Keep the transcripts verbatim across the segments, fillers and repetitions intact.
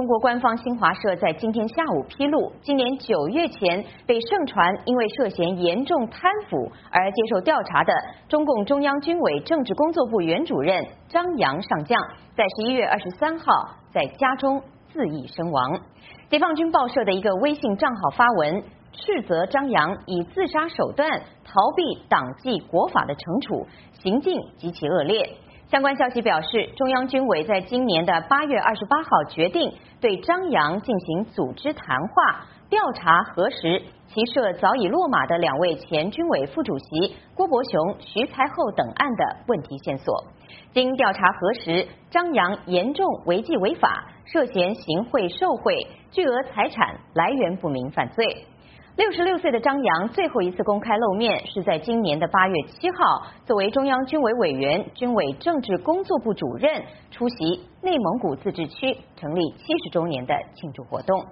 国官方新华社在今天下午披露，今年九月前被盛传因为涉嫌严重贪腐而接受调查的中共中央军委政治工作部原主任张扬上将，在十一月二十三号在家中自缢身亡。解放军报社的一个微信账号发文，斥责张扬以自杀手段逃避党纪国法的惩处，行径极其恶劣。相关消息表示，中央军委在今年的八月二十八号决定对张扬进行组织谈话，调查核实其涉早已落马的两位前军委副主席郭伯雄、徐才厚等案的问题线索。经调查核实，张扬严重违纪违法，涉嫌行贿受贿、巨额财产来源不明犯罪。六十六岁的张扬最后一次公开露面是在今年的八月七号，作为中央军委委员、军委政治工作部主任，出席内蒙古自治区成立七十周年的庆祝活动。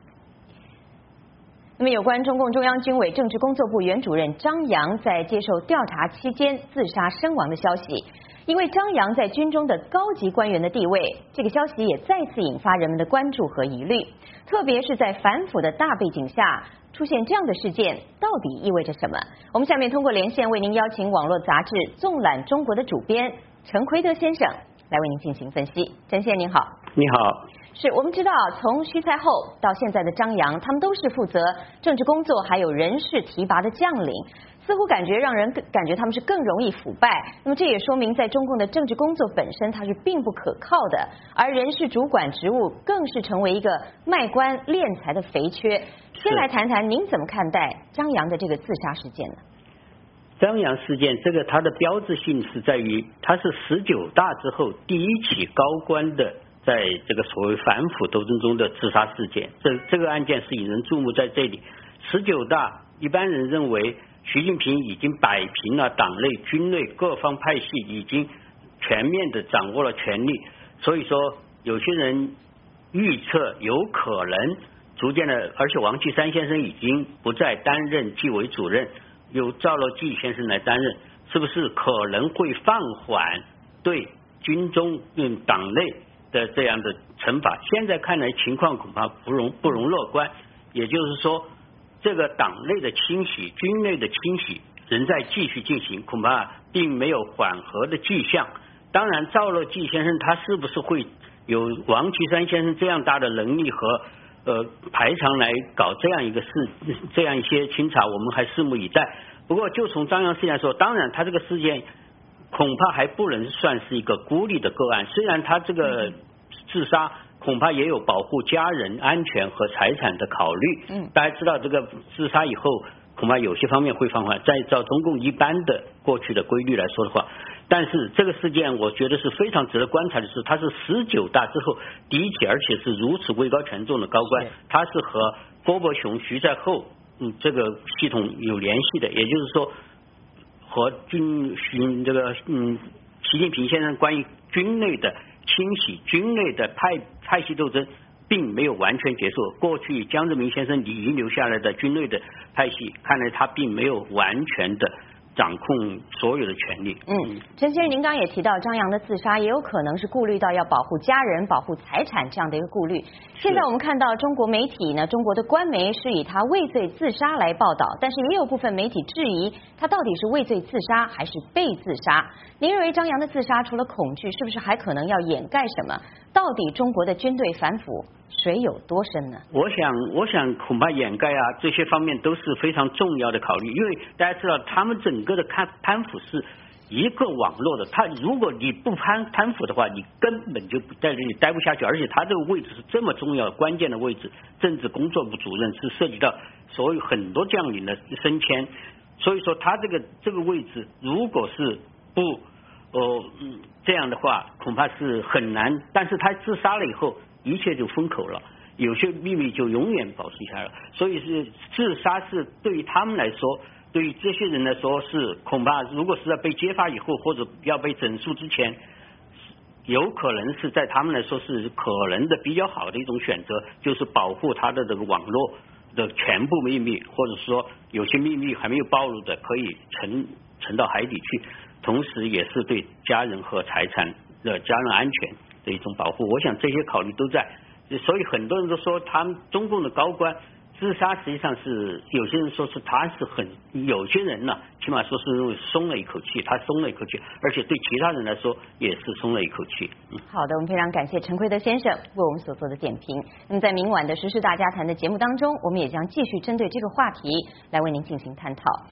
那么，有关中共中央军委政治工作部原主任张扬在接受调查期间自杀身亡的消息，因为张扬在军中的高级官员的地位，这个消息也再次引发人们的关注和疑虑，特别是在反腐的大背景下。出现这样的事件到底意味着什么？我们下面通过连线为您邀请网络杂志《纵览中国》的主编陈奎德先生来为您进行分析。陈先生您好。 你好。 是我们知道，从徐才厚到现在的张扬，他们都是负责政治工作还有人事提拔的将领，似乎感觉让人感觉他们是更容易腐败。那么这也说明，在中共的政治工作本身它是并不可靠的，而人事主管职务更是成为一个卖官敛财的肥缺。先来谈谈您怎么看待张扬的这个自杀事件呢？ 张扬事件，这个它的标志性是在于，它是十九大之后第一起高官的在这个所谓反腐斗争中的自杀事件。这这个案件是引人注目在这里。十九大一般人认为，习近平已经摆平了党内、军内各方派系，已经全面的掌握了权力，所以说有些人预测有可能逐渐的，而且王岐山先生已经不再担任纪委主任，由赵乐际先生来担任，是不是可能会放缓对军中嗯党内的这样的惩罚？现在看来情况恐怕不容不容乐观，也就是说，这个党内的清洗、军内的清洗仍在继续进行，恐怕并没有缓和的迹象。当然，赵乐际先生他是不是会有王岐山先生这样大的能力和呃排场来搞这样一个事，这样一些清查，我们还拭目以待。不过，就从张扬事件来说，当然他这个事件恐怕还不能算是一个孤立的个案，虽然他这个自杀恐怕也有保护家人安全和财产的考虑。嗯，大家知道这个自杀以后，恐怕有些方面会放缓。再照中共一般的过去的规律来说的话，但是这个事件我觉得是非常值得观察的是，他是十九大之后第一起，而且是如此位高权重的高官，他是和郭伯雄、徐才厚嗯这个系统有联系的，也就是说和军军这个嗯习近平先生关于军内的清洗、军内的派派系斗争并没有完全结束。过去江泽民先生遗留下来的军内的派系，看来他并没有完全的掌控所有的权利。 嗯，陈先生，您刚刚也提到张扬的自杀也有可能是顾虑到要保护家人、保护财产这样的一个顾虑。现在我们看到中国媒体呢，中国的官媒是以他畏罪自杀来报道，但是也有部分媒体质疑他到底是畏罪自杀还是被自杀。您认为张扬的自杀除了恐惧，是不是还可能要掩盖什么？到底中国的军队反腐水有多深呢？ 我想，我想恐怕掩盖啊这些方面都是非常重要的考虑，因为大家知道他们整个的贪贪腐是一个网络的，他如果你不贪贪腐的话，你根本就在这里待不下去，而且他这个位置是这么重要关键的位置，政治工作部主任是涉及到所有很多将领的升迁，所以说他这个这个位置如果是不哦嗯这样的话，恐怕是很难。但是他自杀了以后，一切就封口了，有些秘密就永远保持下来了。所以是自杀是对于他们来说，对于这些人来说是恐怕，如果是在被揭发以后或者要被整肃之前，有可能是在他们来说是可能的比较好的一种选择，就是保护他的这个网络的全部秘密，或者说有些秘密还没有暴露的可以沉沉到海底去，同时也是对家人和财产的家人安全的一种保护。我想这些考虑都在， 所以很多人都说他们中共的高官自杀，实际上是有些人说是他是很，有些人呢，起码说是松了一口气，他松了一口气，而且对其他人来说也是松了一口气。嗯， 好的，我们非常感谢陈奎德先生为我们所做的点评。那么在明晚的时事大家谈的节目当中，我们也将继续针对这个话题来为您进行探讨。